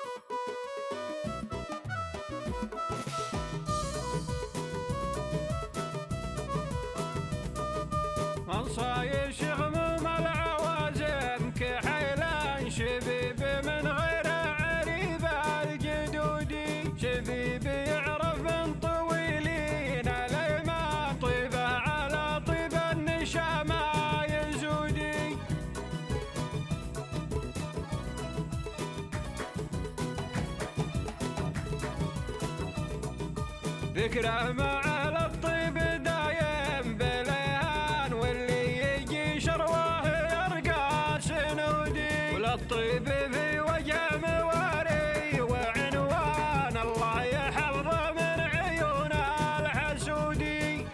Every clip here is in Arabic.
منصايش غموم العوازم كحيلان شبيب من غير عريبة الجدودي شبيب يعرف من طويلين الايمان طيبة على طيب النشا ما يزودي ذكره مع الطيب دايم بليهان واللي يجي شروه يرقى سنودي وللطيب في وجه مواري وعنوان الله يحفظه من عيون الحسودي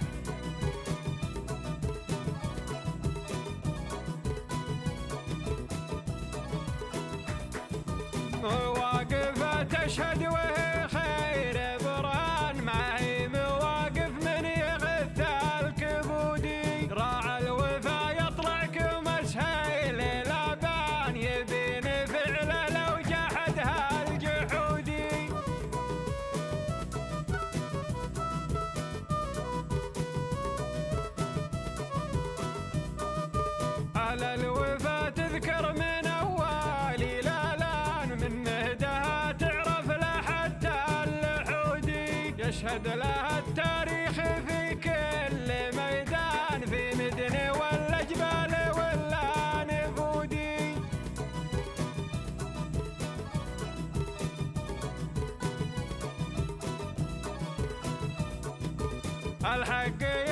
مواقف تشهد وهي خير برهان ما هي مواقف من يغث الكبودي راعى الوفا يطلع كمسهيل لابان يبين فعله لو جحدها الجحودي على الوفا تذكر من أول لالان من مهدها تعرف له حتى اللحودي يشهد لها التاريخ في كل ميدان في مدن ولا جبال ولا نفودي الحق